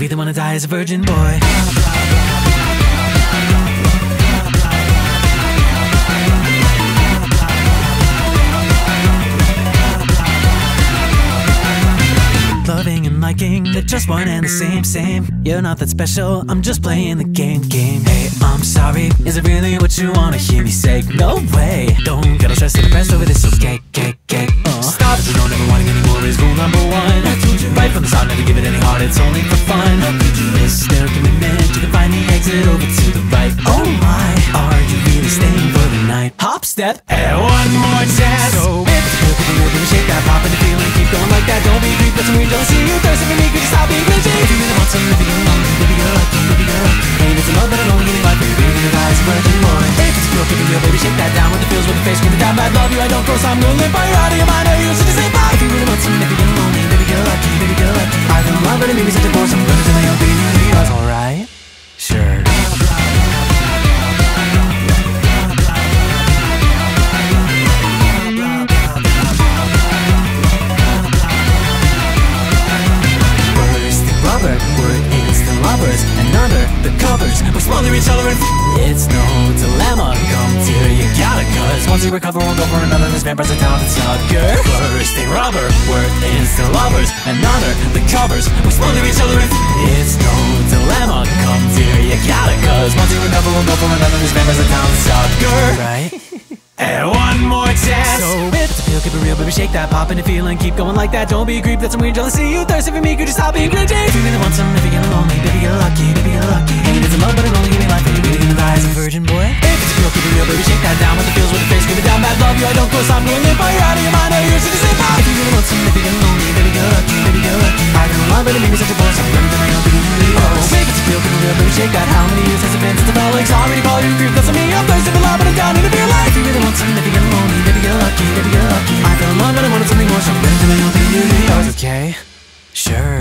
be the one to die as a virgin boy. Loving and liking, they're just one and the same. You're not that special, I'm just playing the game. Hey, I'm sorry, is it really what you wanna hear me say? No way, don't get all stressed and depressed over this, okay? Stop it, you don't ever wanting anymore is rule number one. Right from the start, never give it any heart, it's only for fun. Is there a commitment, you can find the exit over to the right. Oh my, are you really staying for the night? Hop, step, and one more chance. So if you could be real, then shake that pop and the feeling, keep going like that. Don't be creep, but some weird jealousy. You thirsty for me, could you stop being glitchy? If you really want something, if you're lonely, baby, you're lucky, baby, you're lucky. Ain't it's a love, but I'm only getting life for you, baby, your eyes, virgin boy. If it's real, keep it real, baby, shake that down with the feels, with the face, scream it down. Bad love you, I don't cross, I'm gonna live by your out of your mind, or you should just say bye. If you really want something, if you're getting lonely, baby, you're lucky, baby, you're lucky. I feel in love, but it made me such a force, I'm gonna do my own thing, yours, alright? Sure. We're instant lovers, and under the covers we slowly reach other and it's no dilemma, come to you gotta. Cause once you recover, we'll go for another. This vampire's a talented sucker. Bursting rubber, we're instant lovers, and under the covers we slowly reach other and it's no dilemma, come to you gotta. Cause once you recover, we'll go for another. This vampire's a talented sucker. Right? And one more chance. So if it's a feel, keep it real, baby, shake that pop and the feeling, keep going like that. Don't be a creep, that's some weird jealousy. You thirsty for me, could you stop being cringy? If you really want something, if you're getting lonely, baby, you're lucky, baby, you're lucky. Ain't it's a love, but I'm only giving life, baby, really gonna die as a virgin boy. If it's a feel, keep it real, baby, shake that down with the feels, with the face, scream it down. Bad love you, I don't close, I'm gonna live by your out of your mind, or you should just say bye. If you really want something, if you're getting lonely, baby, you're lucky, baby, you're lucky. I feel in love, but it made me such a force, I'm running to my own thing. Oh, if it's a feel, keep it real, baby, shake that. How many years has it been since I felt like sorry to call you a creep? That's on me, I'm thirsty for love, but I'm down into your life. If you really want something, if you're getting lonely, baby, you're lucky, baby, you're lucky. I feel in love, but I wanted something more, so I'm ready to my own thing, yours, okay? Sure.